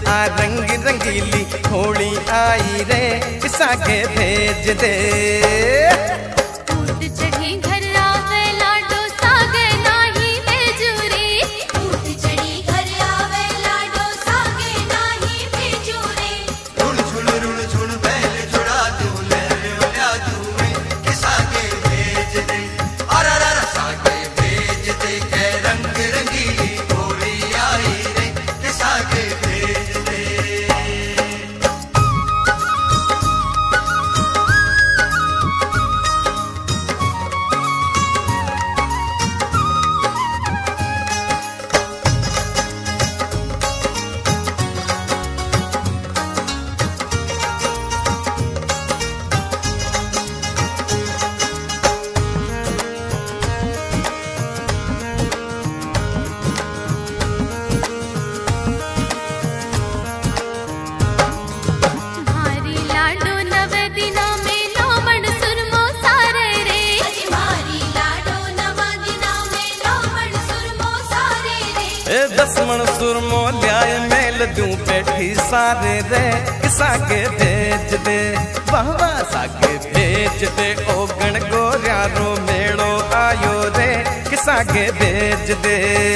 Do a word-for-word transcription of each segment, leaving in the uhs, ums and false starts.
आ रंग रंगीली होली आई रे किसा के भेज दे। ऊट चढ़ी घर आवे लाडो सागे नाही भेजू रे। ऊट चढ़ी घर आवे लाडो सागे नाही भेजू रे। रुण छुण रुण छुण बैल छुड़ा दूं ले ल्या दूं किसा के भेज दे। अरे अरे सागे भेज दे के रंग रंगीली होली आई रे किसा के भेज दे। मारी लाडो नव दिना में लोमड़ सुरमो सारे रे। मारी लाडो नव दिना में लोमड़ सुरमो सारे रे। ए दसमण सुरमो ल्याय मेल दूं बैठी सारे रे किसा के भेज दे। वाह वाह सागे भेज दे ओ गण गोरिया रो मेड़ो आयो रे किसा के भेज दे।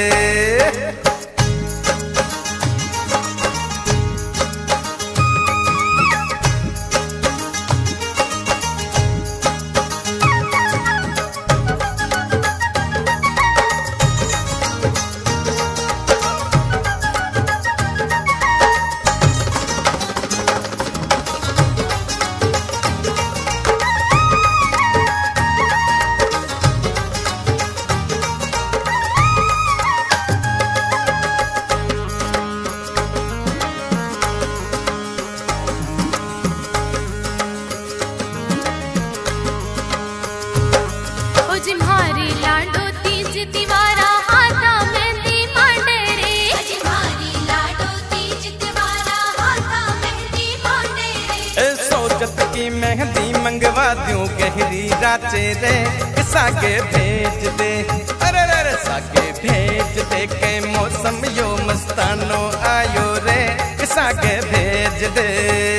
ओज मारी लाडो तीज तिवारा हाथा मेहंदी मांडे रे। मारी लाडो तीज तिवारा हाथा मेहंदी मांडे रे। ए सोजत की मेहंदी मंगवा दूं गहरी राचे रे किसा के भेज दे। अरे अरे सागे भेज दे के मौसम यो मस्तानो आयो रे किसा के भेज दे।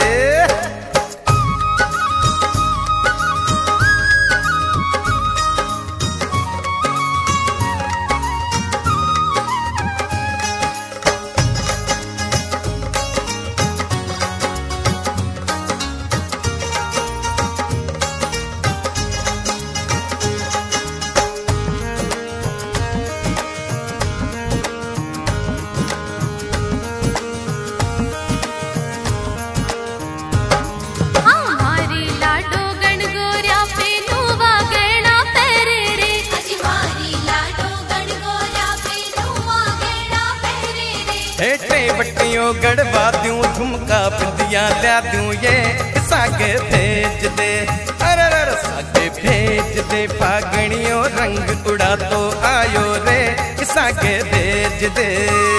हाँ मारी लाडो गण गोरिया पे नुवा गहना पहरे रे। मारी लाडो गण गोरिया पे नुवा गहना पहरे रे। हेटे बट्टियों गड़वा दूं झुमका बिंदिया ल्या दूं ये किसा के भेज दे। अरे अरे सागे भेज दे फागणियों रंग उड़ा तो आयो रे किसा के भेज दे।